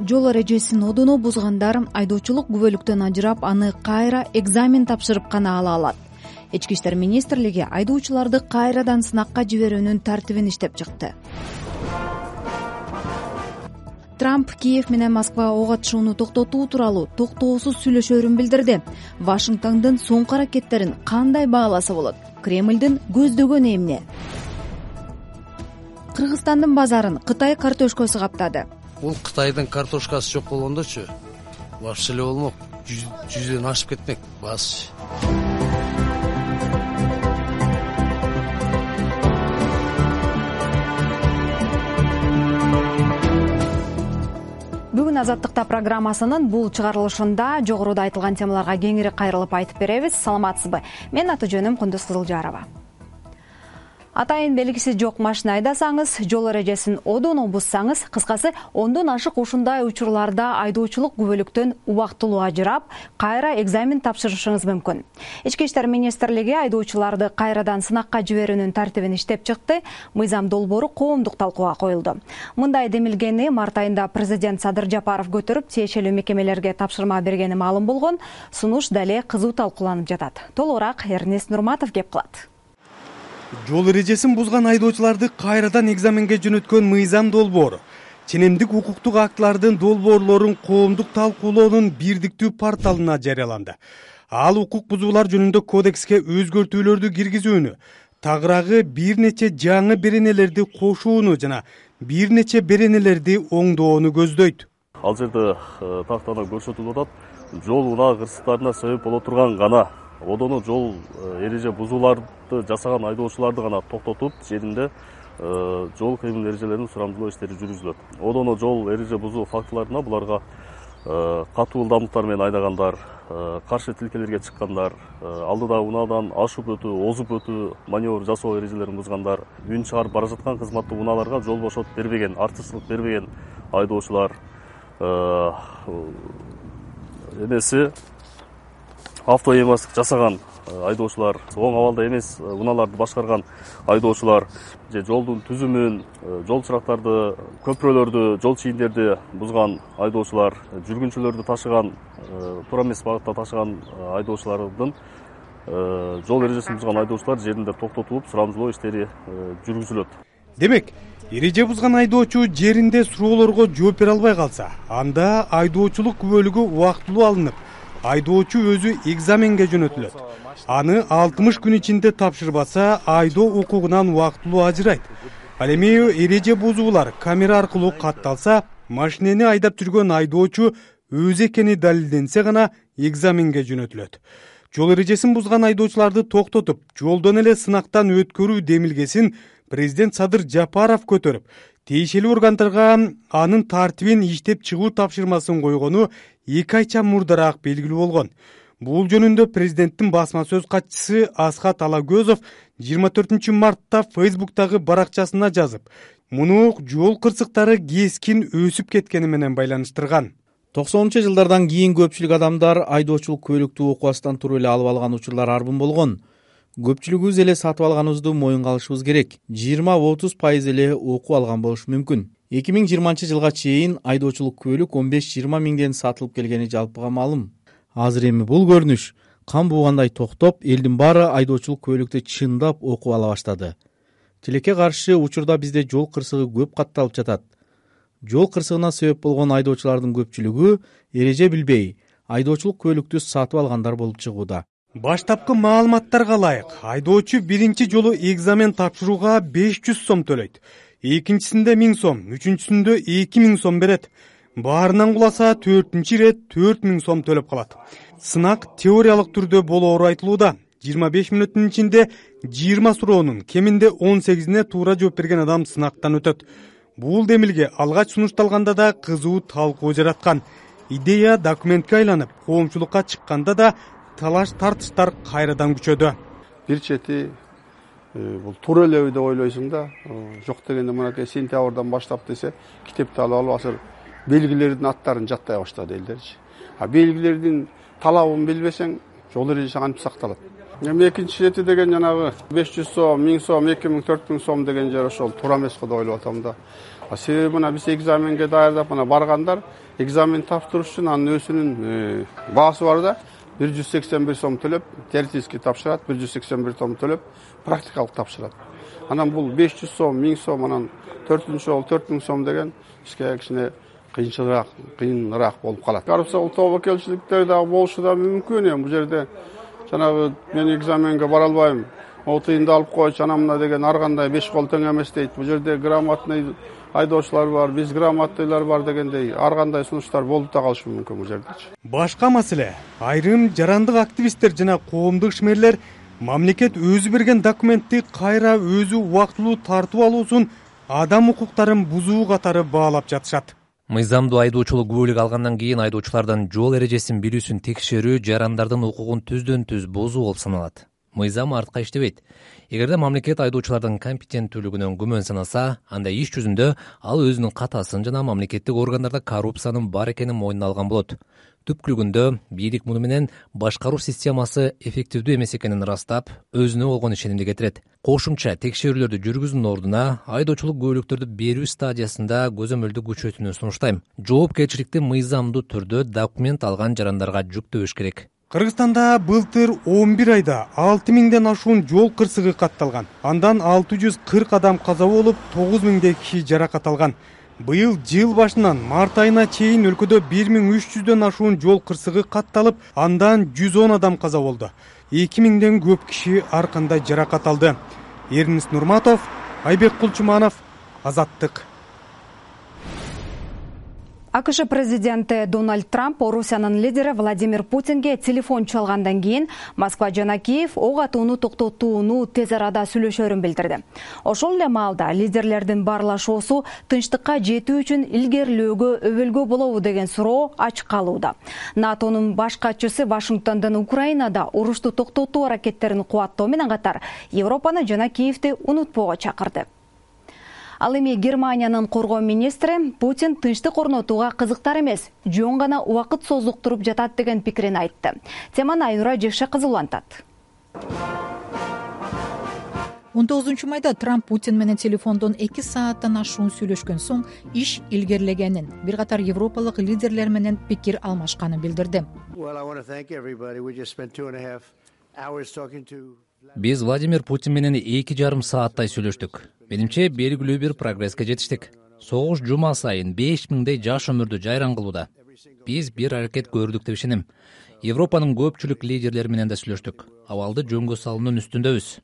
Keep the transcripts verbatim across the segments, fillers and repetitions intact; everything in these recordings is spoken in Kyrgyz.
Жол эрежесин одоно бузгандар айдоочулук күбөлүктөн ажырап, аны кайра экзамен тапшырып гана ала алат. Ички иштер министрлиги айдоочуларды кайрадан сынакка жиберүүнүн тартибин иштеп чыкты. Трамп Киев менен Москва ок атышууну токтотуу тууралуу токтоосуз сүйлөшөөрүн билдирди. Вашингтондун соңку аракеттерин кандай бааласа болот? Кремлдин көздөгөнү эмне? Кыргызстандын базарын Кытай картошкасы каптады. Бул Кытайдын картошкасы жок болгондочу вообще эле болмок. Жүздөн ашып кетмек баасы. Бүгүн Азаттыкта программасынын бул чыгарылышында жогоруда айтылган темаларга кеңири кайрылып айтып беребиз. Саламатсызбы? Мен аты жөнүм Кундуз Кызылжарова. Атайын белгиси жок машина айдасаңыз, жол эрежесин одоно бузсаңыз, кыскасы ондон ашык ушундай учурларда айдоочулук күбөлүктөн убактылуу ажырап, кайра экзамен тапшырышыңыз мүмкүн. Ички иштер министрлиги айдоочуларды кайрадан сынакка жиберүүнүн тартибин иштеп чыкты. Мыйзам долбоору коомдук талкууга коюлду. Мындай демилгени март айында президент Садыр Жапаров көтөрүп, тиешелүү мекемелерге тапшырма бергени маалым болгон. Сунуш дале кызуу талкууланып жатат. Толугураак Эрнест Нурматов кеп кылат. Жол эрежесин бузган айдоочуларды кайрадан экзаменге жөнөткөн мыйзам долбоору ченемдик укуктук актылардын долбоорлорун коомдук талкуулоонун бирдиктүү порталына жарыяланды. Ал укук бузуулар жөнүндө кодекске өзгөртүүлөрдү киргизүүнү, тагыраагы бир нече жаңы беренелерди кошууну жана бир нече беренелерди оңдоону көздөйт. Ал жерде тактана көрсөтүлүп атат, жол унаа кырсыктарына себеп боло турган гана одоно жол эреже бузууларды жасаган айдоочуларды гана токтотуп, жеринде жол кыймыл эрежелерин сурамжылоо иштери жүргүзүлөт. Одоно жол эреже бузуу фактыларына буларга катуу ылдамдыктар менен айдагандар, каршы тилкелерге чыккандар, алдыда унаадан ашып өтүү, озуп өтүү, маневр жасоо эрежелерин бузгандар, үн чыгарып бара жаткан кызматтуу унааларга жол бошотуп бербеген, артыкчылык бербеген айдоочулар, эмеси автоэймастык жасаган айдоочулар, оң абалда эмес унааларды башкарган айдоочулар, же жолдун түзүмүн, жол чырактарды, көпүрөлөрдү, жол чийиндерди бузган айдоочулар, жүргүнчүлөрдү ташыган, туура эмес багытта ташыган айдоочулардын жол эрежесин бузган айдоочулар жеринде токтотулуп, сурамжылоо иштери жүргүзүлөт. Демек, эреже бузган айдоочу жеринде суроолорго жооп бере албай калса, анда айдоочулук күбөлүгү убактылуу алынып, айдоочу өзү экзаменге жөнөтүлөт. Аны алтымыш күн ичинде тапшырбаса, айдоо укугунан убактылуу ажырайт. Ал эми эреже бузуулар камера аркылуу катталса, машинени айдап жүргөн айдоочу өзү экени далилденсе гана экзаменге жөнөтүлөт. Жол эрежесин бузган айдоочуларды токтотуп, жолдон эле сынактан өткөрүү демилгесин президент Садыр Жапаров көтөрүп, тиешелүү органдарга анын тартибин иштеп чыгуу тапшырмасын койгону эки айча мурдараак белгилүү болгон. Бул жөнүндө президенттин басма сөз катчысы Асхат Алагөзов жыйырма төртүнчү мартта Фейсбуктагы баракчасына жазып, муну жол кырсыктары кескин өсүп кеткени менен байланыштырган. токсонунчу жылдардан кийин көпчүлүк адамдар айдоочулук күбөлүктү окубастан туруп эле алып алган учурлар арбын болгон. Көпчүлүгүбүз эле сатып алганыбызды моюнга алышыбыз керек. жыйырма отуз пайыз эле окуу алган болушу мүмкүн. эки миң жыйырманчы жылга чейин айдоочулук күбөлүк он беш жыйырма миңден сатылып келгени жалпыга маалым. Азыр эми бул көрүнүш кан буугандай токтоп, элдин баары айдоочулук күбөлүктү чындап окуп ала баштады. Тилекке каршы учурда бизде жол кырсыгы көп катталып жатат. Жол кырсыгына себеп болгон айдоочулардын көпчүлүгү эреже билбей, айдоочулук күбөлүктү сатып алгандар болуп чыгууда. Баштапкы маалыматтарга ылайык, айдоочу биринчи жолу экзамен тапшырууга беш жүз сом төлөйт. Экинчисинде миң сом, үчүнчүсүндө эки миң сом берет. Баарынан куласа төртүнчү ирет төрт миң сом төлөп калат. Сынак теориялык түрдө болоору айтылууда. жыйырма беш мүнөттүн ичинде жыйырма суроонун кеминде он сегизине туура жооп берген адам сынактан өтөт. Бул демилге алгач сунушталганда да кызуу талкуу жараткан. Идея документке айланып, коомчулукка чыкканда да талаш тартыштар кайрадан күчөдү. Бир чети бул туура элеби деп ойлойсуң да, жок дегенде мынакей сентябрдан баштап десе, китепти алып алып азыр белгилердин аттарын жаттай баштады элдерчи. А белгилердин талабын билбесең, жол эрежеси кантип сакталат? Эми экинчи чети деген жанагы беш жүз сом, миң сом, эки миң, төрт миң сом деген жер ошол туура эмес го деп ойлоп атам да. Себеби мына биз экзаменге даярдап мына баргандар экзамен тапшырыш үчүн анын өзүнүн баасы бар да. бир жүз сексен бир сом төлөп, теоретический тапшырат, бир жүз сексен бир сом төлөп, практикалык тапшырат. Анан бул беш жүз сом, миң сом, анан төртүнчү жолу төрт миң сом деген бизге кичине кыйынчыраак, кыйыныраак болуп калат. Коррупциялык тобокелчиликтер дагы болушу да мүмкүн. Эми бул жерде жанагы мен экзаменге бара албайм, о тыйынды алып койчу, анан мына деген ар кандай беш кол тең эмес дейт. Бул жерде грамотный айдоочулар бар, безграмотныйлар бар дегендей ар кандай сунуштар болуп да калышы мүмкүн бул жердечи. Башка маселе, айрым жарандык активисттер жана коомдук ишмерлер мамлекет өзү берген документти кайра өзү убактылуу тартып алуусун адам укуктарын бузуу катары баалап жатышат. Мыйзамдуу айдоочулук күбөлүк алгандан кийин айдоочулардан жол эрежесин билүүсүн текшерүү жарандардын укугун түздөн түз бузуу болуп саналат. Мыйзам артка иштебейт. Эгерде мамлекет айдоочулардын компетенттүүлүгүнөн күмөн санаса, анда иш жүзүндө ал өзүнүн катасын жана мамлекеттик органдарда коррупциянын бар экенин мойнуна алган болот. Түпкүлүгүндө бийлик муну менен башкаруу системасы эффективдүү эмес экенин ырастап, өзүнө болгон ишенимди кетирет. Кошумча текшерүүлөрдү жүргүзүүнүн ордуна айдоочулук күбөлүктөрдү берүү стадиясында көзөмөлдү күчөтүүнү сунуштайм. Жоопкерчиликти мыйзамдуу түрдө документ алган жарандарга жүктөбөш керек. Кыргызстанда былтыр он бир айда алты миңден ашуун жол кырсыгы катталган. Андан алты жүз кырк адам каза болуп, тогуз миңдей киши жаракат алган. Быйыл жыл башынан март айына чейин өлкөдө бир миң үч жүздөн ашуун жол кырсыгы катталып, андан жүз он адам каза болду. эки миңден көп киши ар кандай жаракат алды. Эрнис Нурматов, Айбек Кулчуманов, Азаттык. АКШ президенти Дональд Трамп Орусиянын лидери Владимир Путинге телефон чалгандан кийин Москва жана Киев ок атууну токтотууну тез арада сүйлөшөрүн билдирди. Ошол эле маалда лидерлердин баарлашуусу тынчтыкка жетүү үчүн илгерилөөгө өбөлгө болобу деген суроо ачык калууда. НАТОнун баш катчысы Вашингтондон Украинада урушту токтотуу аракеттерин кубаттоо менен катар Европаны жана Киевти унутпоого чакырды. Ал эми Германиянын коргоо министри Путин тынчтык орнотууга кызыктар эмес, жөн гана убакыт созуктуруп жатат деген пикирин айтты. Теманы Айнура Жекшекызы улантат. он тогузунчу майда Трамп Путин менен телефондон эки сааттан ашуун сүйлөшкөн соң иш илгерилегенин, бир катар европалык лидерлер менен пикир алмашканын билдирди. Биз Владимир Путин менен эки жарым сааттай сүйлөштүк. Менимче белгилүү бир прогресске жетиштик. Согуш жума сайын беш миңдей жаш өмүрдү жайран кылууда. Биз бир аракет көрдүк деп ишенем. Европанын көпчүлүк лидерлери менен да сүйлөштүк. Абалды жөнгө салуунун үстүндөбүз.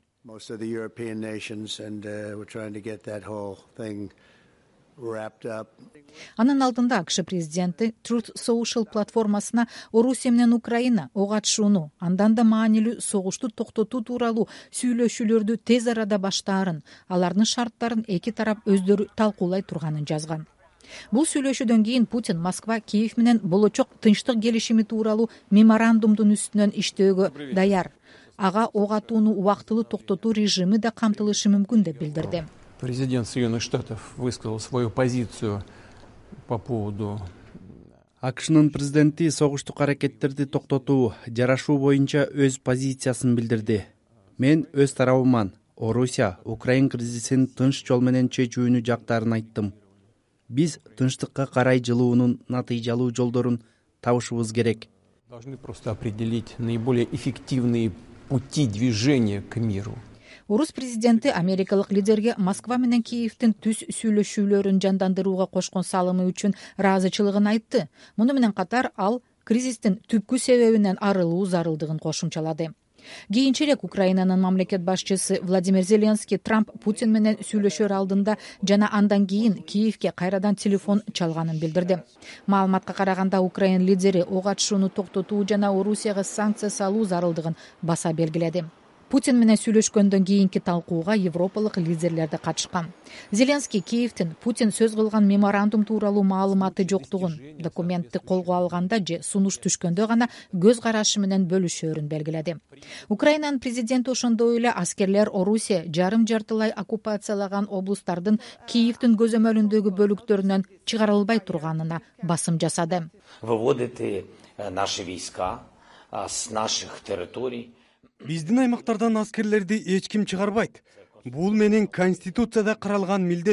Анын алдында АКШ президенти Truth Social платформасына Орусия менен Украина ок атышууну, андан да маанилүү согушту токтотуу тууралуу сүйлөшүүлөрдү тез арада баштаарын, алардын шарттарын эки тарап өздөрү талкуулай турганын жазган. Бул сүйлөшүүдөн кийин Путин Москва Киев менен болочок тынчтык келишими тууралуу меморандумдун үстүнөн иштөөгө даяр. Ага ок атууну убактылуу токтотуу режими да камтылышы мүмкүн деп билдирди. Президент Соединенных Штатов высказал свою позицию по поводу АКШнын президенти согуштук аракеттерди токтотуу, жарашуу боюнча өз позициясын билдирди. Мен өз тарабыман Орусия, Украин кризисин тынч жол менен чечүүнү жактарын айттым. Биз тынчтыкка карай жылуунун натыйжалуу жолдорун табышыбыз керек. Должны просто определить наиболее эффективные пути движения к миру. Орус президенти америкалык лидерге Москва менен Киевтин түз сүйлөшүүлөрүн жандандырууга кошкон салымы үчүн ыраазычылыгын айтты. Муну менен катар ал кризистин түпкү себебинен арылуу зарылдыгын кошумчалады. Кийинчерээк Украинанын мамлекет башчысы Владимир Зеленский Трамп Путин менен сүйлөшөр алдында жана андан кийин Киевке кайрадан телефон чалганын билдирди. Маалыматка караганда Украин лидери ок атышууну токтотуу жана Орусияга санкция салуу зарылдыгын баса белгиледи. Путин менен сүйлөшкөндөн кийинки талкууга европалык лидерлер да катышкан. Зеленский Киевтин Путин сөз кылган меморандум тууралуу маалыматы жоктугун, документти колго алганда же сунуш түшкөндө гана көз карашы менен бөлүшөөрүн белгиледи. Украинанын президенти ошондой эле аскерлер Орусия жарым жартылай оккупациялаган облустардын Киевтин көзөмөлүндөгү бөлүктөрүнөн чыгарылбай турганына басым жасады. Выводите наши войска с наших территорий. Биздин аймактардан аскерлерди эч ким чыгарбайт. Бул менин конституцияда каралган милдетим.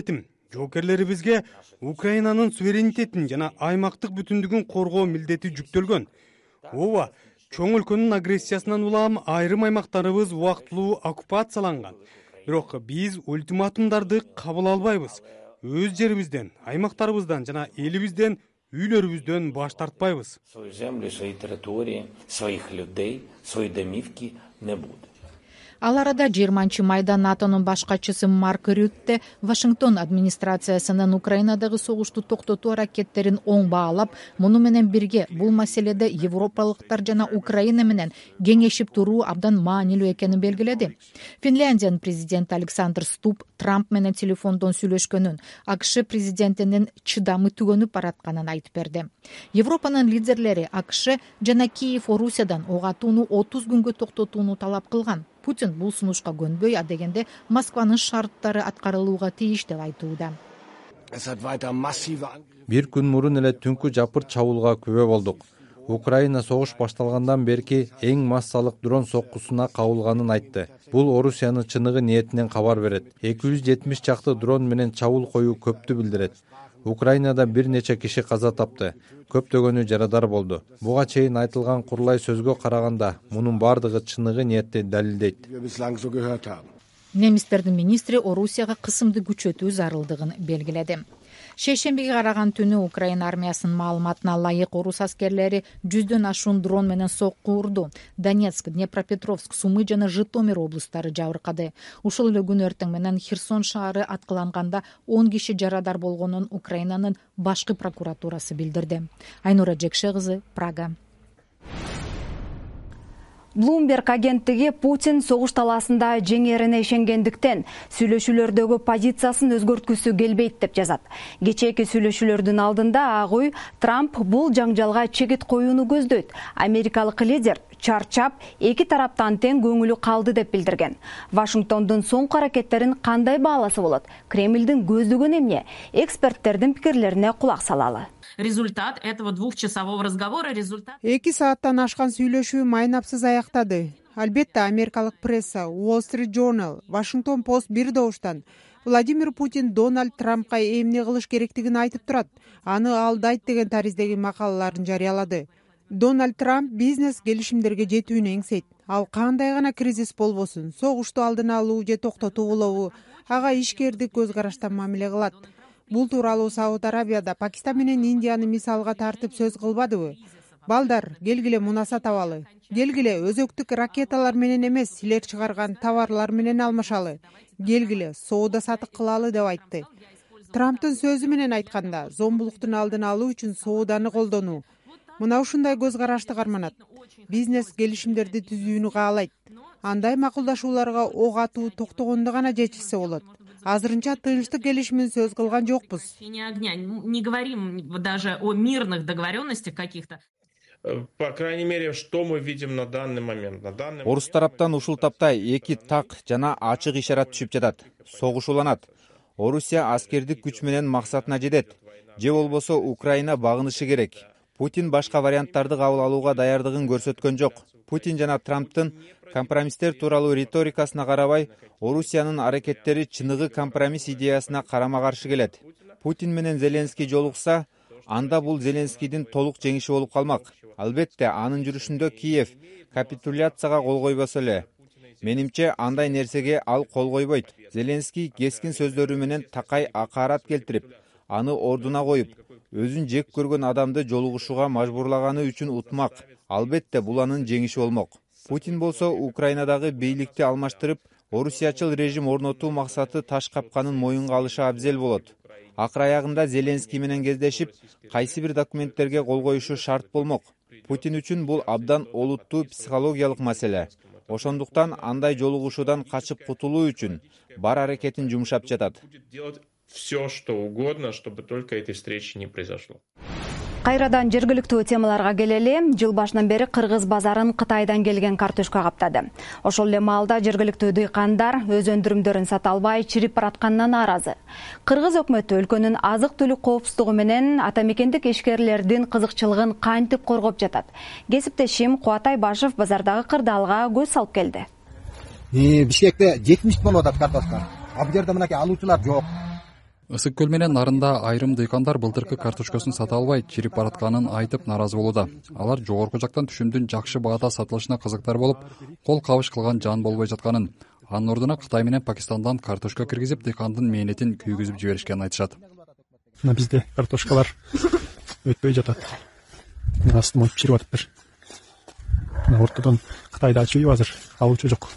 жоокерлерибизге Украинанын суверенитетин жана аймактык бүтүндүгүн коргоо милдети жүктөлгөн. Ооба, чоң өлкөнүн агрессиясынан улам айрым аймактарыбыз убактылуу оккупацияланган. Бирок биз ультиматумдарды кабыл албайбыз. Өз жерибизден, аймактарыбыздан жана элибизден, үйлөрүбүздөн баш тартпайбыз. Свою землю, свои территории, своих людей, свои домивки не будет. Ал арада жыйырманчы майда НАТОнун баш катчысы Марк Рютте Вашингтон администрациясынын Украинадагы согушту токтотуу аракеттерин оң баалап, муну менен бирге бул маселеде европалыктар жана Украина менен кеңешип туруу абдан маанилүү экенин белгиледи. Финляндиянын президенти Александр Стуб Трамп менен телефондон сүйлөшкөнүн, АКШ президентинин чыдамы түгөнүп баратканын айтып берди. Европанын лидерлери АКШ жана Киев Орусиядан ок атууну отуз күнгө токтотууну талап кылган. Путин бул сунушка көнбөй, адегенде Москванын шарттары аткарылууга тийиш деп айтууда. Бир күн мурун эле түнкү жапырт чабуулга күбө болдук. Украина согуш башталгандан берки эң массалык дрон соккусуна кабылганын айтты. Бул Орусиянын чыныгы ниетинен кабар берет. эки жүз жетимиш чакты дрон менен чабуул коюу көптү билдирет. Украинада бир нече киши каза тапты, көптөгөнү жарадар болду. Буга чейин айтылган курулай сөзгө караганда, мунун бардыгы чыныгы ниетти далилдейт. Немистердин министри Орусияга кысымды күчөтүү зарылдыгын белгиледи. Шейшембиге караган түнү Украина армиясынын маалыматына ылайык орус аскерлери жүздөн ашуун дрон менен сокку урду. Донецк, Днепропетровск, Сумы жана Житомир облустары жабыркады. Ушул эле күн эртең менен Херсон шаары аткыланганда он киши жарадар болгонун Украинанын башкы прокуратурасы билдирди. Айнура Жекше кызы, Прага. Bloomberg агенттиги Путин согуш талаасында жеңерине ишенгендиктен сүйлөшүүлөрдөгү позициясын өзгөрткүсү келбейт деп жазат. Кечээки сүйлөшүүлөрдүн алдында Ак үй Трамп бул жаңжалга чегит коюуну көздөйт. Америкалык лидер чарчап, эки тараптан тең көңүлү калды деп билдирген. Вашингтондун соңку аракеттерин кандай бааласа болот? Кремлдин көздөгөнү эмне? Эксперттердин пикирлерине кулак салалы. Результат этого двухчасового разговора результат. Эки сааттан ашкан сүйлөшүү майнапсыз аяктады. Албетте, америкалык пресса, Wall Street Journal, Washington Post бир добуштан Владимир Путин Дональд Трампка эмне кылыш керектигин айтып турат, аны алдайт деген тариздеги макалаларын жарыялады. Дональд Трамп бизнес келишимдерге жетүүнү эңсейт. Ал кандай гана кризис болбосун, согушту алдын алуу же токтотуу болобу, ага ишкердик көз караштан мамиле кылат. Бул тууралуу Сауд Арабияда Пакистан менен Индияны мисалга тартып сөз кылбадыбы? Балдар, келгиле мунаса табалы. Келгиле өзөктүк ракеталар менен эмес, силер чыгарган товарлар менен алмашалы. Келгиле соода сатык кылалы деп айтты. Трамптын сөзү менен айтканда, зомбулуктун алдын алуу үчүн сооданы колдонуу. Мына ушундай көз карашты карманат. Бизнес келишимдерди түзүүнү каалайт. Андай макулдашууларга ок атуу токтогондо гана жетишсе болот. Азырынча тынчтык келишимин сөз кылган жокпуз. Не говорим даже о мирных договоренностях каких-то. По крайней мере, что мы видим на данный момент. На данный момент... Орус тараптан ушул тапта эки так жана ачык ишарат түшүп жатат. Согушуланат. Орусия аскердик күч менен максатына жетет. Же болбосо Украина багынышы керек. Путин башка варианттарды кабыл алууга даярдыгын көрсөткөн жок. Путин жана Трамптын компромисстер тууралуу риторикасына карабай, Орусиянын аракеттери чыныгы компромисс идеясына карама-каршы келет. Путин менен Зеленский жолукса, анда бул Зеленскийдин толук жеңиши болуп калмак. Албетте, анын жүрүшүндө Киев капитуляцияга кол койбосо эле. Менимче, андай нерсеге ал кол койбойт. Зеленский кескин сөздөрү менен такай акарат келтирип, аны ордуна коюп, өзүн жек көргөн адамды жолугушууга мажбурлаганы үчүн утмак. Албетте, бул анын жеңиши болмок. Путин болсо Украинадагы бийликти алмаштырып, орусиячыл режим орнотуу максаты таш капканын моюнга алышы абзел болот. Акыр аягында Зеленский менен кездешип, кайсы бир документтерге кол коюшу шарт болмок. Путин үчүн бул абдан олуттуу психологиялык маселе. Ошондуктан андай жолугушуудан качып кутулуу үчүн бар аракетин жумшап жатат. Все, что угодно, чтобы только этой встречи не произошло. Кайрадан жергиликтүү темаларга келели. Жыл башынан бери Кыргыз базарын Кытайдан келген картошка каптады. Ошол эле маалда жергиликтүү дыйкандар өз өндүрүмдөрүн сата албай чирип баратканынан нааразы. Кыргыз өкмөтү өлкөнүн азык-түлүк коопсуздугу менен ата мекендик ишкерлердин кызыкчылыгын кантип коргоп жатат? Кесиптешим Кубатай Башев базардагы кырдаалга көз салып келди. Бишкекте жетимиш болуп атат картошка. А бул жерде мынакей алуучулар жок. Ысык көл менен нарында айрым дыйкандар былтыркы картошкасын сата албай чирип баратканын айтып нааразы болууда. Алар жогорку жактан түшүмдүн жакшы баада сатылышына кызыктар болуп, кол кабыш кылган жан болбой жатканын, анын ордуна Кытай менен Пакистандан картошка киргизип, дыйкандын мээнетин күйгүзүп жиберишкенин айтышат. Мына бизде картошкалар өтпөй жатат. Астын монтуп чирип атыптыр. Ортодон Кытайда чыйып азыр алуучу жок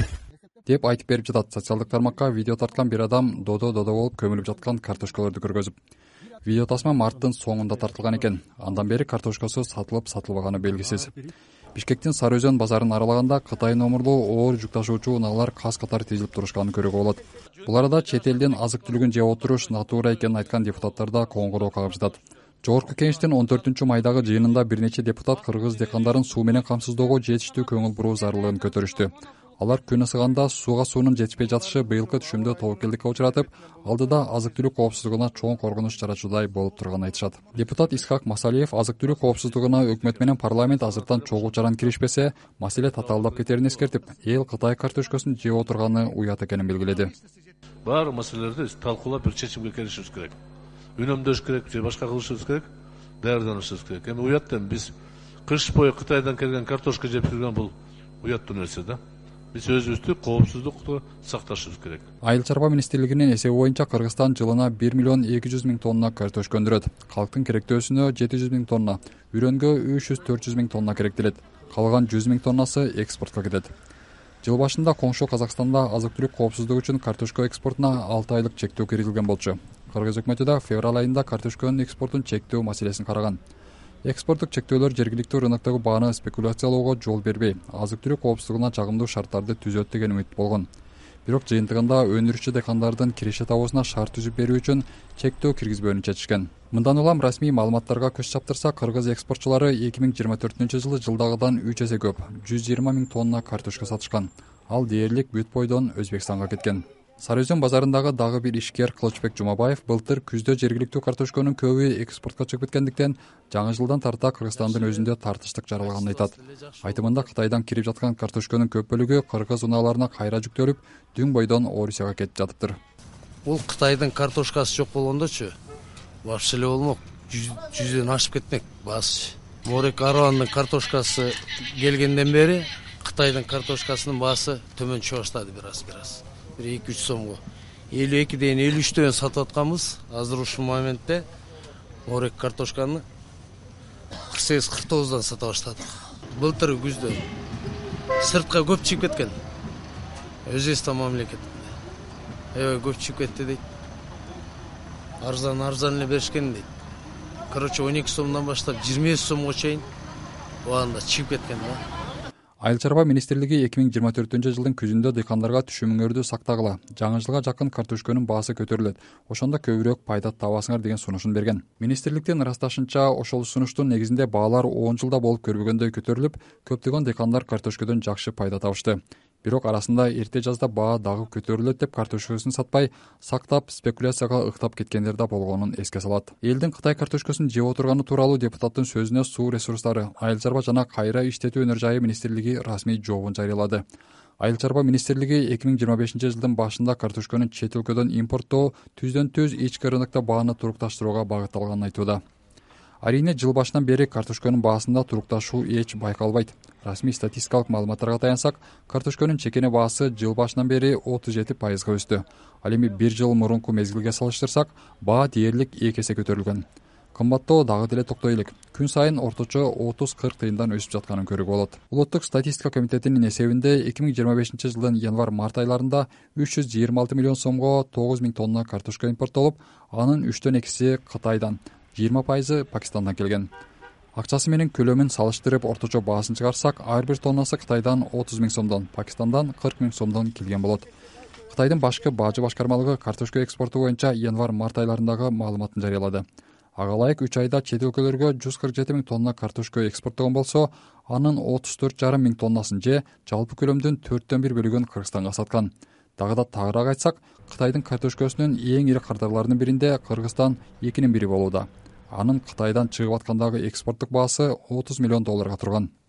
деп айтып берип жатат социалдык тармакка видео тарткан бир адам додо додо болуп көмүлүп жаткан картошкаларды көргөзүп. Видео тасма марттын соңунда тартылган экен. Андан бери картошкасы сатылып сатылбаганы белгисиз. Бишкектин Сары Өзөн базарын аралаганда Кытай номурлуу оор жүк ташуучу унаалар кас катар тизилип турушканын көрүүгө болот. Бул арада чет элдин азык-түлүгүн жеп отуруш натура экенин айткан депутаттар да коңгуроо кагып жатат. Жогорку кеңештин он төртүнчү майдагы жыйынында бир нече депутат кыргыз дыйкандарын суу менен камсыздоого жетиштүү көңүл буруу зарылыгын көтөрүштү. Алар күн ысыганда сууга суунун жетишпей жатышы быйылкы түшүмдө тобокелдикке учуратып, алдыда азык-түлүк коопсуздугуна чоң коркунуч жарачуудай болуп турганын айтышат. Депутат Исхак Масалиев азык-түлүк коопсуздугуна өкмөт менен парламент азыртан чогуу чаран киришпесе, маселе татаалдап кетерин эскертип, эл Кытай картошкасын жеп отурганы уят экенин белгиледи. Баары маселелерди талкуулап бир чечимге келишибиз керек. Үнөмдөш керек же башка кылышыбыз керек, даярданышыбыз керек. Эми уяттан биз кыш бою Кытайдан келген картошка жеп жүргөн бул уяттуу нерсе да. Биз өзүбүздү коопсуздукту сакташыбыз керек. Айыл чарба министрлигинин эсеби боюнча Кыргызстан жылына бир миллион эки жүз миң тонна картошка өндүрөт. Калктын керектөөсүнө жети жүз миң тонна, үрөнгө үч жүз төрт жүз миң тонна керектелет. Калган жүз миң тоннасы экспортко кетет. Жыл башында коңшу Казакстанда азык-түлүк коопсуздугу үчүн картошка экспортуна алты айлык чектөө киргизилген болчу. Кыргыз өкмөтү да февраль айында картошканын экспортун чектөө маселесин караган. Экспорттук чектөөлөр жергиликтүү рыноктогу бааны спекуляциялоого жол бербей, азык-түлүк коопсуздугуна жагымдуу шарттарды түзөт деген үмүт болгон. Бирок жыйынтыгында өнүрүүчү дыйкандардын киреше табуусуна шарт түзүп берүү үчүн чектөө киргизбөөнү чечишкен. Мындан улам расмий маалыматтарга көз чаптырса, кыргыз экспортчулары эки миң жыйырма төртүнчү жылы жылдагыдан үч эсе көп, жүз жыйырма миң тонна картошка сатышкан. Ал дээрлик бүт бойдон Өзбекстанга кеткен. Сары Өзөн базарындагы дагы бир ишкер Кылычбек Жумабаев былтыр күздө жергиликтүү картошканын көбү экспортко чыгып кеткендиктен жаңы жылдан тарта Кыргызстандын өзүндө тартыштык жаралганын айтат. Айтымында Кытайдан кирип жаткан картошканын көп бөлүгү кыргыз унааларына кайра жүктөлүп, дүң бойдон Орусияга кетип жатыптыр. Бул Кытайдын картошкасы жок болгондочу вообще эле болмок, жүздөн ашып кетмек баасы. Морек Аруандын картошкасы келгенден бери Кытайдын картошкасынын баасы төмөн чыга баштады бир аз бир аз. эки үч сомго элүү экиден элүү үчтөн сатып атканбыз. Азыр ушул моментте морек картошканы кырк сегиз кырк тогуздан сата баштадык. Былтыр күздө сыртка көп чыгып кеткен. Өзбекстан мамлекетинде эбе көп чыгып кетти дейт. Арзан арзан эле беришкен дейт. Короче он эки сомдон баштап жыйырма беш сомго чейин убагында чыгып кеткен да. Айыл чарба министрлиги эки миң жыйырма төртүнчү жылдын күзүндө дыйкандарга түшүмүңөрдү сактагыла, жаңы жылга жакын картошканын баасы көтөрүлөт, ошондо көбүрөөк пайда табасыңар деген сунушун берген. Министрликтин ырасташынча, ошол сунуштун негизинде баалар он жылда болуп көрбөгөндөй көтөрүлүп, көптөгөн дыйкандар картошкадан жакшы пайда табышты. Бирок арасында эрте жазда баа дагы көтөрүлөт деп картошкасын сатпай, сактап, спекуляцияга ыктап кеткендер да болгонун эске салат. Элдин Кытай картошкасын жеп отурганы тууралуу депутаттын сөзүнө Суу ресурстары, Айыл чарба жана кайра иштетүү өнөр жайы министрлиги расмий жообун жарыялады. Айыл чарба министрлиги эки миң жыйырма бешинчи жылдын башында картошканын чет өлкөдөн импорттоо түздөн түз ички рынокто бааны турукташтырууга багытталганын айтууда. Арийне жыл башынан бери картошканын баасында турукташуу эч байкалбайт. Расмий статистикалык маалыматтарга таянсак, картошканын чекене баасы жыл башынан бери отуз жети пайызга өстү. Ал эми бир жыл мурунку мезгилге салыштырсак, баа дээрлик эки эсе көтөрүлгөн. Кымбаттоо дагы деле токтой элек. Күн сайын орточо отуз кырк тыйындан өсүп жатканын көрүүгө болот. Улуттук статистика комитетинин эсебинде эки миң жыйырма бешинчи жылдын январь-март айларында үч жүз жыйырма алты миллион сомго тогуз миң тонна картошка импорттолуп, анын үчтөн экиси Кытайдан, жыйырма пайызы Пакистандан келген. Акчасы менен көлөмүн салыштырып орточо баасын чыгарсак, ар бир тоннасы Кытайдан отуз миң сомдон, Пакистандан кырк миң сомдон келген болот. Кытайдын башкы баажы башкармалыгы картошка экспорту боюнча январь-март айларындагы маалыматын жарыялады. Ага ылайык үч айда чет өлкөлөргө жүз кырк жети миң тонна картошка экспорттогон болсо, анын отуз төрт жарым миң тоннасын же жалпы көлөмдүн төрттөн бир бөлүгүн Кыргызстанга саткан. Дагы да тагыраак айтсак, Кытайдын картошкасынын эң ири кардарларынын биринде Кыргызстан экинин бири болууда. Анын Кытайдан чыгып аткандагы экспорттук баасы отуз миллион долларга турган.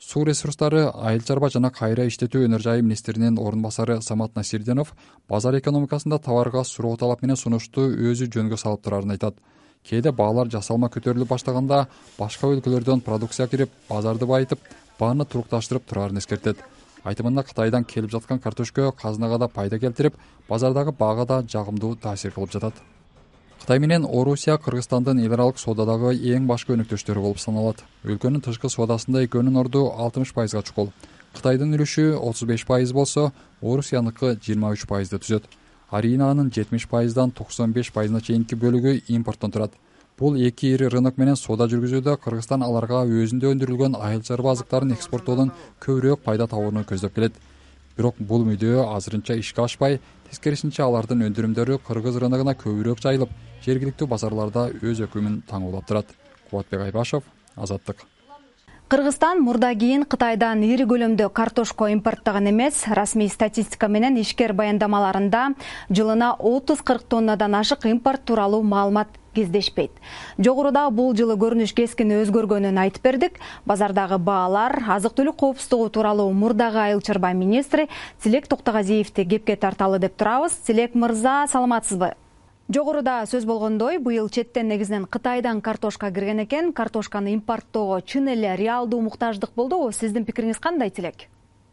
Суу ресурстары, айыл чарба жана кайра иштетүү өнөр жайы министринин орун басары Самат Насирдинов базар экономикасында товарга суроо талап менен сунушту өзү жөнгө салып турарын айтат. Кээде баалар жасалма көтөрүлүп баштаганда башка өлкөлөрдөн продукция кирип, базарды байытып, бааны турукташтырып турарын эскертет. Айтымында Кытайдан келип жаткан картошка казынага да пайда келтирип, базардагы баага да жагымдуу таасир кылып жатат. Кытай менен Орусия Кыргызстандын эл аралык соодадагы эң башкы өнөктөштөрү болуп саналат. Өлкөнүн тышкы соодасында экөөнүн орду алтымыш пайызга чукул. Кытайдын үлүшү отуз беш пайыз болсо, Орусияныкы жыйырма үч пайызды түзөт. Аринанын жетимиш пайыздан токсон беш пайызына чейинки бөлүгү импорттон турат. Бул эки ири рынок менен соода жүргүзүүдө Кыргызстан аларга өзүндө өндүрүлгөн айыл чарба азыктарын экспорттоодон көбүрөөк пайда табууну көздөп келет. Бирок бул мүдөө азырынча ишке ашпай, тескерисинче алардын өндүрүмдөрү Кыргыз рыногуна көбүрөөк жайылып, жергиликтүү базарларда өз өкүмүн таңуулап турат. Кубатбек Айбашев, Азаттык. Кыргызстан мурда кийин Кытайдан ири көлөмдө картошка импорттогон эмес. Расмий статистика менен ишкер баяндамаларында жылына отуз кырк тоннадан ашык импорт тууралуу маалымат кездешпейт. Жогоруда бул жылы көрүнүш кескин өзгөргөнүн айтып бердик. Базардагы баалар, азык-түлүк коопсуздугу тууралуу мурдагы айыл чарба министри Тилек Токтогазиевди кепке тарталы деп турабыз. Тилек мырза, саламатсызбы? Жогоруда сөз болгондой, быйыл четтен негизинен Кытайдан картошка кирген экен. Картошканы импорттоого чын эле реалдуу муктаждык болдубу? Сиздин пикириңиз кандай, Тилек?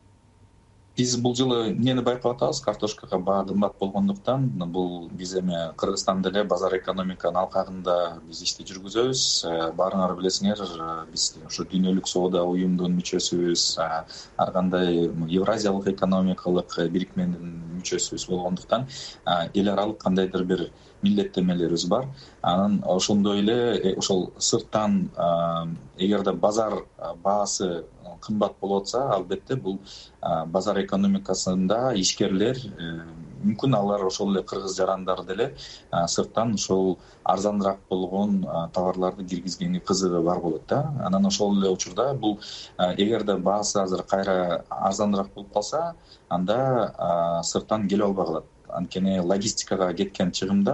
Биз бул жылы эмнени байкап атабыз? Картошкага баа кымбат болгондуктан, бул биз эми Кыргызстанда эле базар экономиканын алкагында биз ишти жүргүзөбүз. Баарыңар билесиңер, биз ошо дүйнөлүк соода уюмунун мүчөсүбүз, ар кандай Евразиялык экономикалык бирикменин мүчөсүбүз болгондуктан, эл аралык кандайдыр бир милдеттемелерибиз бар. Анан ошондой эле ошол сырттан эгерде базар баасы кымбат болуп атса, албетте бул базар экономикасында ишкерлер мүмкүн алар ошол эле кыргыз жарандар деле сырттан ошол арзаныраак болгон товарларды киргизгенге кызыгы бар болот да. Анан ошол эле учурда бул эгерде баасы азыр кайра арзаныраак болуп калса, анда сырттан келип албай калат. Анткени логистикага кеткен чыгымдар,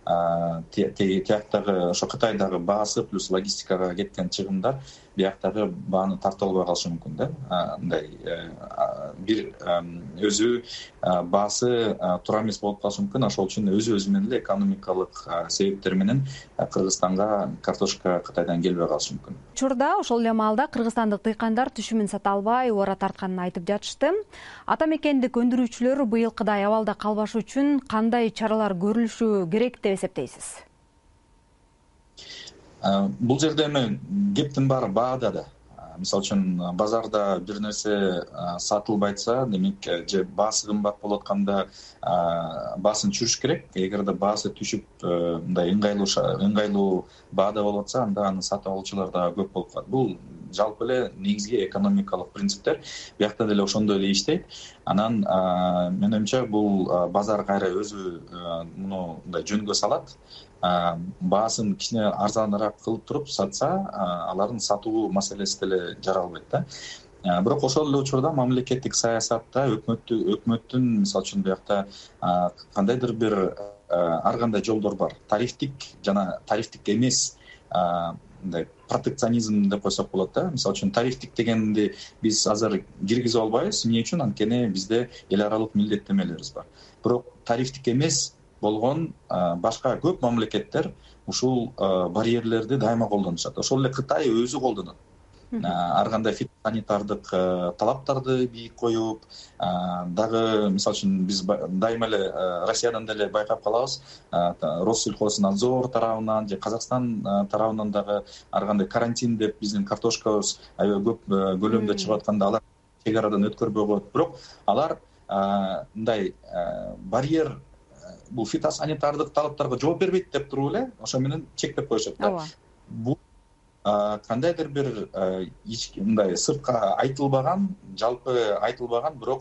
тияктагы ошо Кытайдагы баасы плюс логистикага кеткен чыгымдар бияктагы бааны тартып албай калышы мүмкүн да. Мындай бир өзү баасы туура эмес болуп калышы мүмкүн. Ошол үчүн өзү өзү менен эле экономикалык себептер менен Кыргызстанга картошка Кытайдан келбей калышы мүмкүн. Учурда ошол эле маалда кыргызстандык дыйкандар түшүмүн сата албай, ора тартканын айтып жатышты. Ата мекендик өндүрүүчүлөр быйылкыдай абалда калбаш үчүн кандай чаралар көрүлүшү керек деп эсептейсиз? Бул жерде эми кептин баары баада да. Мисалы үчүн базарда бир нерсе сатылбай атса, демек же баасы кымбат болуп атканда баасын түшүрүш керек. Эгерде баасы түшүп, мындай ыңгайлуу ыңгайлуу баада болуп атса, анда аны сатып алуучулар да көп болуп калат. Бул жалпы эле негизги экономикалык принциптер. Биякта деле ошондой эле иштейт. Анан менин оюмча бул базар кайра өзү муну мындай жөнгө салат. Баасын кичине арзаныраак кылып туруп сатса, алардын сатуу маселеси деле жаралбайт да. Бирок ошол эле учурда мамлекеттик саясатта өкмөттү өкмөттүн мисалы үчүн биякта кандайдыр бир ар кандай жолдор бар. Тарифтик жана тарифтик эмес мындай протекционизм деп койсок болот да. Мисалы үчүн тарифтик дегенди биз азыр киргизе албайбыз. Эмне үчүн? Анткени бизде эл аралык милдеттемелерибиз бар. Бирок тарифтик эмес болгон башка көп мамлекеттер ушул барьерлерди дайыма колдонушат. Ошол эле Кытай өзү колдонот. Ар кандай фитосанитардык талаптарды бийик коюп, дагы мисалы үчүн биз дайыма эле Россиядан деле байкап калабыз. Россельхознадзор тарабынан же Казакстан тарабынан дагы ар кандай карантин деп биздин картошкабыз аябай көп көлөмдө чыгып атканда алар чек арадан өткөрбөй коет. Бирок алар мындай барьер бул фитосанитардык талаптарга жооп бербейт деп туруп эле ошо менен чектеп коюшат да. Бул кандайдыр бир мындай сыртка айтылбаган, жалпы айтылбаган, бирок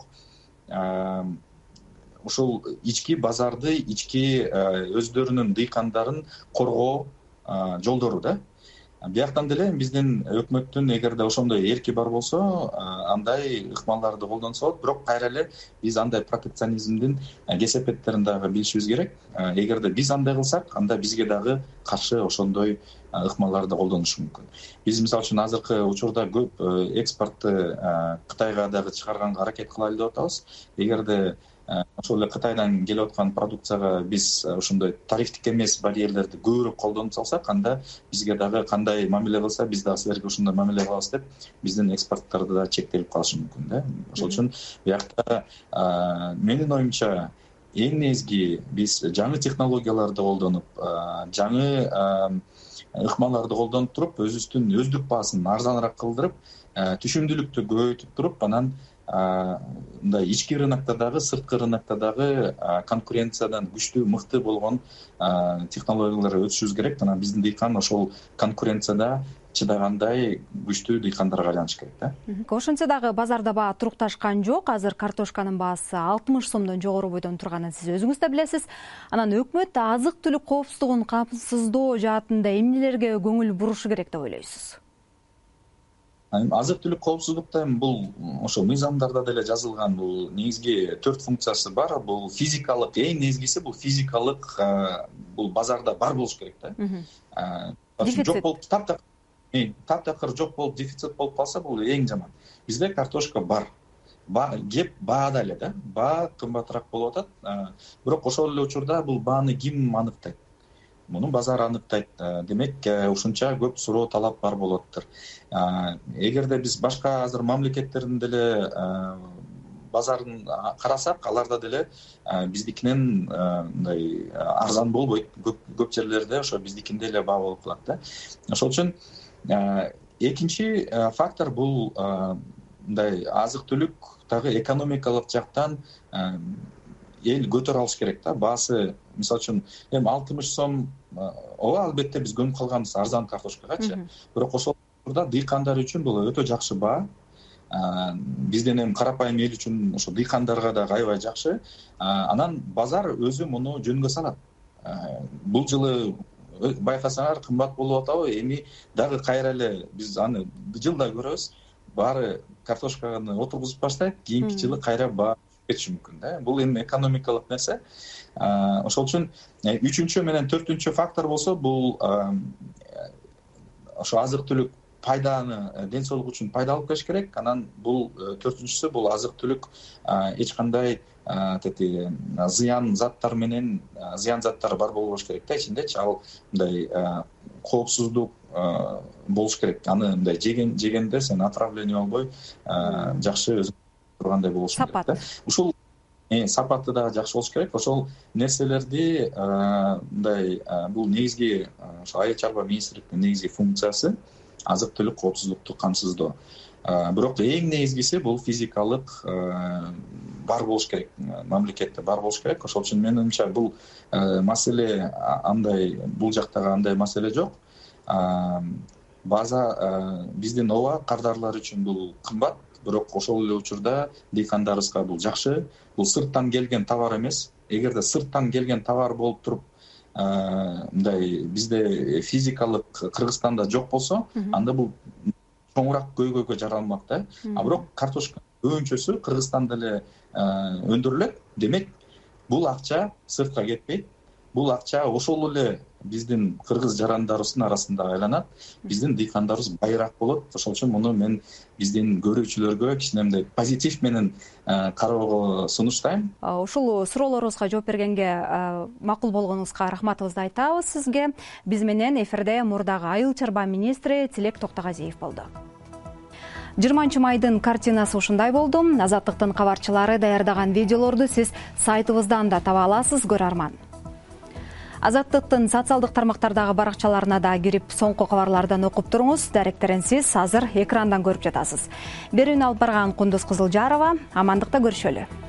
ушул ички базарды, ички өздөрүнүн дыйкандарын коргоо жолдору да. Бияктан деле биздин өкмөттүн эгерде ошондой эрки бар болсо, андай ыкмаларды колдонсо болот. Бирок кайра эле биз андай протекционизмдин кесепеттерин дагы билишибиз керек. Эгерде биз андай кылсак, анда бизге дагы каршы ошондой ыкмаларды колдонушу мүмкүн. Биз мисалы үчүн азыркы учурда көп экспортты Кытайга дагы чыгарганга аракет кылайлы деп атабыз. Эгерде ошол эле Кытайдан келип аткан продукцияга биз ошондой тарифтик эмес барьерлерди көбүрөөк колдонуп салсак, анда бизге дагы кандай мамиле кылса, биз дагы силерге ошондой мамиле кылабыз деп биздин экспорттарды да чектелип калышы мүмкүн да. Ошол үчүн биякта менин оюмча эң негизги биз жаңы технологияларды колдонуп, жаңы ыкмаларды колдонуп туруп, өзүбүздүн өздүк баасын арзаныраак кылдырып, түшүмдүүлүктү көбөйтүп туруп, анан мындай ички рынокто дагы, сырткы рынокто дагы конкуренциядан күчтүү, мыкты болгон технологияларга өтүшүбүз керек. Анан биздин дыйкан ошол конкуренцияда чыдагандай күчтүү дыйкандарга айланыш керек да. Ошентсе дагы базарда баа турукташкан жок. Азыр картошканын баасы алтымыш сомдон жогору бойдон турганын сиз өзүңүз да билесиз. Анан өкмөт азык-түлүк коопсуздугун камсыздоо жаатында эмнелерге көңүл бурушу керек деп ойлойсуз? Азык-түлүк коопсуздукта бул ошо мыйзамдарда деле жазылган, бул негизги төрт функциясы бар. Бул физикалык, эң негизгиси бул физикалык, бул базарда бар болуш керек да. Жок болуп таптакыр, таптакыр жок болуп дефицит болуп калса, бул эң жаман. Бизде картошка бар. Кеп баада эле да. Баа кымбатыраак болуп атат. Бирок ошол эле учурда бул бааны ким аныктайт? Муну базар аныктайт. Демек, ушунча көп суроо талап бар болуп атыптыр. Эгерде биз башка азыр мамлекеттердин деле базарын карасак, аларда деле биздикинен мындай арзан болбойт. Көп жерлерде ошо биздикинде эле баа болуп калат да. Ошол үчүн экинчи фактор бул мындай азык-түлүк дагы экономикалык жактан эл көтөрө алыш керек да. Баасы мисалы үчүн эми алтымыш сом, ооба албетте биз көнүп калганбыз арзан картошкагачы. Бирок ошол учурда дыйкандар үчүн бул өтө жакшы баа. Бизден эми карапайым эл үчүн ошо дыйкандарга дагы аябай жакшы. Анан базар өзү муну жөнгө салат. Бул жылы байкасаңар кымбат болуп атабы? Эми дагы кайра эле биз аны жылда көрөбүз. Баары картошканы отургузуп баштайт, кийинки жылы кайра баа кетиши мүмкүн да. Бул эми экономикалык нерсе. Ошол үчүн үчүнчү менен төртүнчү фактор болсо, бул ошо азык-түлүк пайданы, ден соолук үчүн пайда алып келиш керек. Анан бул төртүнчүсү бул азык-түлүк эч кандай тети зыян заттар менен зыян заттары бар болбош керек да. Ичиндечи ал мындай коопсуздук болуш керек. Аны мындай жеген жегенде сен отравление болбой жакшы өзүң тургандай болуш керек да. Ушул сапаты дагы жакшы болуш керек. Ошол нерселерди мындай бул негизги ошо айыл чарба министрликтин негизги функциясы азык-түлүк коопсуздукту камсыздоо. Бирок эң негизгиси бул физикалык бар болуш керек, мамлекетте бар болуш керек. Ошол үчүн менин оюмча бул маселе андай, бул жактагы андай маселе жок. База биздин ооба кардарлар үчүн бул кымбат, бирок ошол эле учурда дыйкандарыбызга бул жакшы. Бул сырттан келген товар эмес. Эгерде сырттан келген товар болуп туруп, мындай бизде физикалык Кыргызстанда жок болсо, анда бул чоңураак көйгөйгө жаралмак да. А бирок картошка көбүнчөсү Кыргызстанда эле өндүрүлөт. Демек, бул акча сыртка кетпейт. Бул акча ошол эле биздин кыргыз жарандарыбыздын арасында айланат. Биздин дыйкандарыбыз байыраак болот. Ошол үчүн муну мен биздин көрүүчүлөргө кичине мындай позитив менен кароого сунуштайм. Ушул суроолорубузга жооп бергенге макул болгонуңузга рахматыбызды айтабыз сизге. Биз менен эфирде мурдагы айыл чарба министри Тилек Токтогазиев болду. жыйырманчы майдын картинасы ушундай болду. Азаттыктын кабарчылары даярдаган видеолорду сиз сайтыбыздан да таба аласыз, көрөрман. Азаттыктын социалдык тармактардагы баракчаларына да кирип, соңку кабарлардан окуп туруңуз. Даректерин сиз азыр экрандан көрүп жатасыз. Берүүнү алып барган Кундуз Кызылжарова. Амандыкта көрүшөлү.